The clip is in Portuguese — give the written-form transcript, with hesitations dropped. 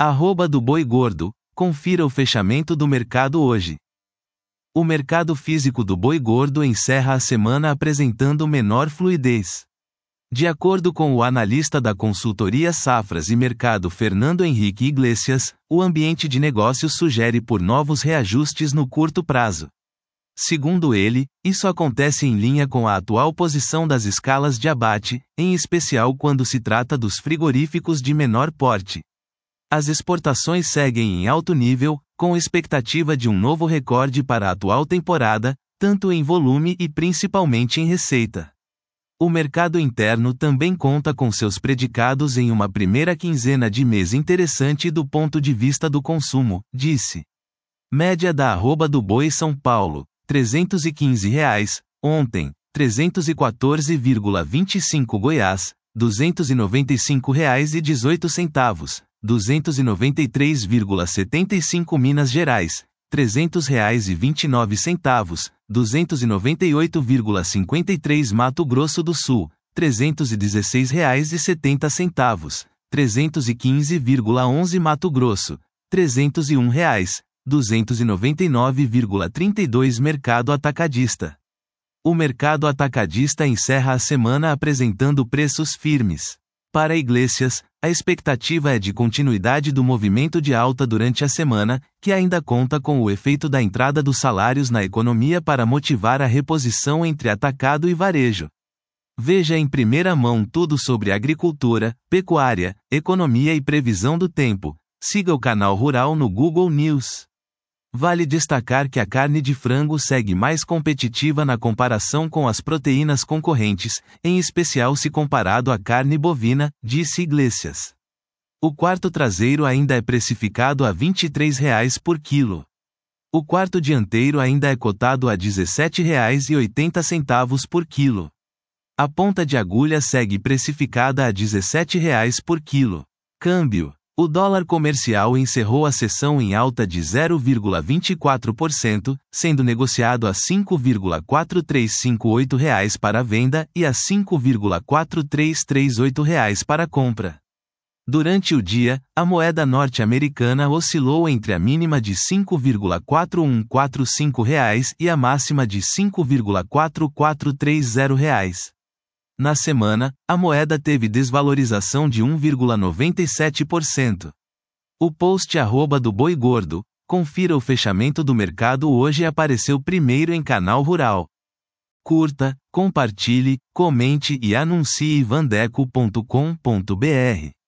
@do-boi-gordo, confira o fechamento do mercado hoje. O mercado físico do boi gordo encerra a semana apresentando menor fluidez. De acordo com o analista da consultoria Safras e Mercado Fernando Henrique Iglesias, o ambiente de negócios sugere por novos reajustes no curto prazo. Segundo ele, isso acontece em linha com a atual posição das escalas de abate, em especial quando se trata dos frigoríficos de menor porte. As exportações seguem em alto nível, com expectativa de um novo recorde para a atual temporada, tanto em volume e principalmente em receita. O mercado interno também conta com seus predicados em uma primeira quinzena de mês interessante do ponto de vista do consumo, disse. Média da @do-boi São Paulo, R$ 315, ontem, R$ 314,25 Goiás, R$ 295,18, R$ 293,75 Minas Gerais, R$ 300,29, R$ 298,53 Mato Grosso do Sul, R$ 316,70, R$ 315,11 Mato Grosso, R$ 301, R$ 299,32 Mercado Atacadista. O mercado atacadista encerra a semana apresentando preços firmes. Para Iglesias, a expectativa é de continuidade do movimento de alta durante a semana, que ainda conta com o efeito da entrada dos salários na economia para motivar a reposição entre atacado e varejo. Veja em primeira mão tudo sobre agricultura, pecuária, economia e previsão do tempo. Siga o canal Rural no Google News. Vale destacar que a carne de frango segue mais competitiva na comparação com as proteínas concorrentes, em especial se comparado à carne bovina, disse Iglesias. O quarto traseiro ainda é precificado a R$ 23 por quilo. O quarto dianteiro ainda é cotado a R$ 17,80 por quilo. A ponta de agulha segue precificada a R$ 17 por quilo. Câmbio. O dólar comercial encerrou a sessão em alta de 0,24%, sendo negociado a R$ 5,4358 para a venda e a R$ 5,4338 para a compra. Durante o dia, a moeda norte-americana oscilou entre a mínima de R$ 5,4145 e a máxima de R$ 5,4430. Na semana, a moeda teve desvalorização de 1,97%. O post @do-boi-gordo, confira o fechamento do mercado hoje apareceu primeiro em canal Rural. Curta, compartilhe, comente e anuncie vandeco.com.br.